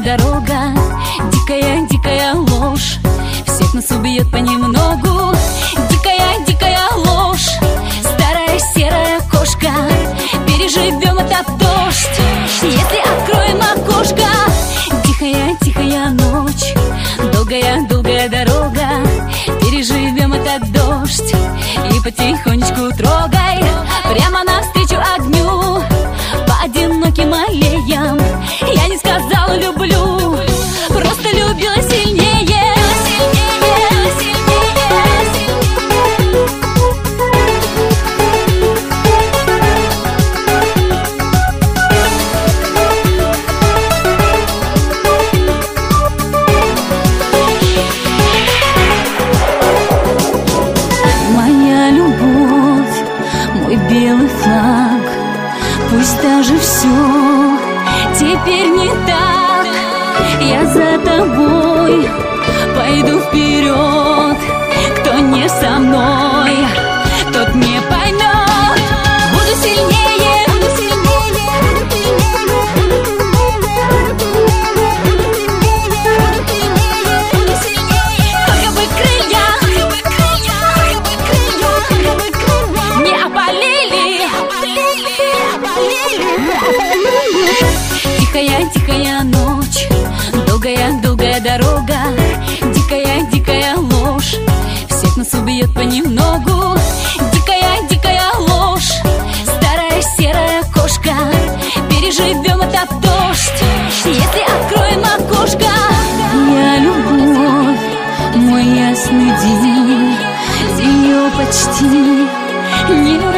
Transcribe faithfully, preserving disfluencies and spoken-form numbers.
дорога, дикая, дикая ложь, всех нас убьет понемногу. Дикая, дикая ложь, старая серая кошка, переживем этот дождь, если откроем окошко. Тихая, тихая ночь, долгая, долгая дорога, переживем этот дождь и потихонечку трогай прямо навстречу огню. По одиноким аллеям я не сказала люблю, просто любила сильнее. Моя любовь, мой белый флаг, пусть даже все теперь не так, я за тобой пойду вперед. Кто не со мной, тот не поймет. Буду сильнее, буду сильнее, буду сильнее. Только бы крылья, только бы крылья не опалили. Тихая, тихая ночь, долгая, долгая дорога, дикая, дикая ложь, всех нас убьет понемногу. Дикая, дикая ложь, старая серая кошка, переживем этот дождь, если откроем окошко. Я любовь, мой ясный день, ее почти не